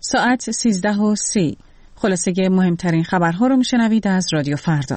ساعت 13:30. خلاصه مهمترین خبرها رو میشنوید از رادیو فردا.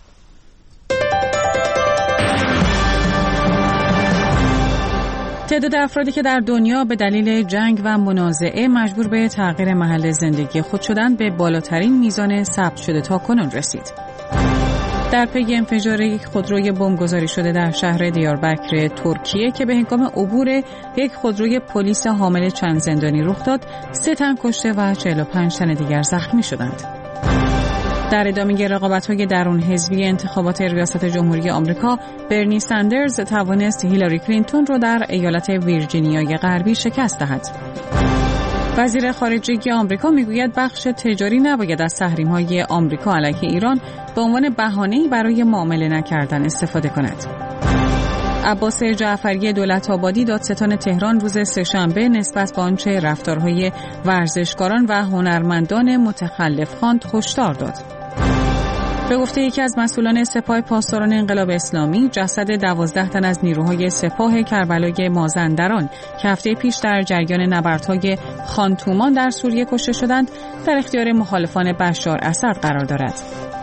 تعداد افرادی که در دنیا به دلیل جنگ و منازعه مجبور به تغییر محل زندگی خود شدند به بالاترین میزان ثبت شده تا کنون رسید. در پی انفجار یک خودروی بمبگذاری شده در شهر دیاربکر ترکیه که به هنگام عبور یک خودروی پلیس حامل چند زندانی رخ داد، 3 تن کشته و 45 تن دیگر زخمی شدند. در ادامه رقابت‌های درون حزبی انتخابات ریاست جمهوری آمریکا، برنی سندرز توانست هیلاری کلینتون را در ایالت ویرجینیای غربی شکست دهد. وزیر خارجه آمریکا میگوید بخش تجاری نباید از تحریم‌های آمریکا علیه ایران به عنوان بهانه‌ای برای معامله نکردن استفاده کند. عباس جعفری دولت‌آبادی دادستان تهران روز سه‌شنبه نسبت به آنچه رفتارهای ورزشکاران و هنرمندان متخلف خواند هشدار داد. به گفته یکی از مسئولان سپاه پاسداران انقلاب اسلامی، جسد 12 تن از نیروهای سپاه کربلای مازندران که هفته پیش در جریان نبردهای خانتومان در سوریه کشته شدند، در اختیار مخالفان بشار اسد قرار دارد.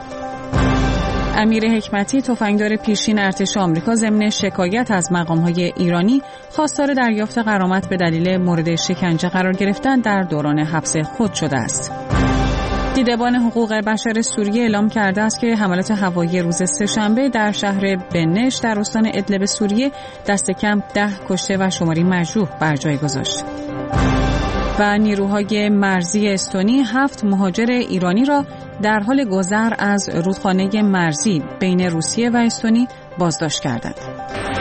امیر حکمتی تفنگدار پیشین ارتش آمریکا ضمن شکایت از مقام‌های ایرانی خواستار دریافت غرامت به دلیل مورد شکنجه قرار گرفتن در دوران حبس خود شده است. دیدبان حقوق بشر سوریه اعلام کرده است که حملات هوایی روز سه‌شنبه در شهر بنش در استان ادلب سوریه دست کم 10 کشته و شماری مجروح بر جای گذاشت. و نیروهای مرزی استونی 7 مهاجر ایرانی را در حال گذر از رودخانه مرزی بین روسیه و استونی بازداشت کردند.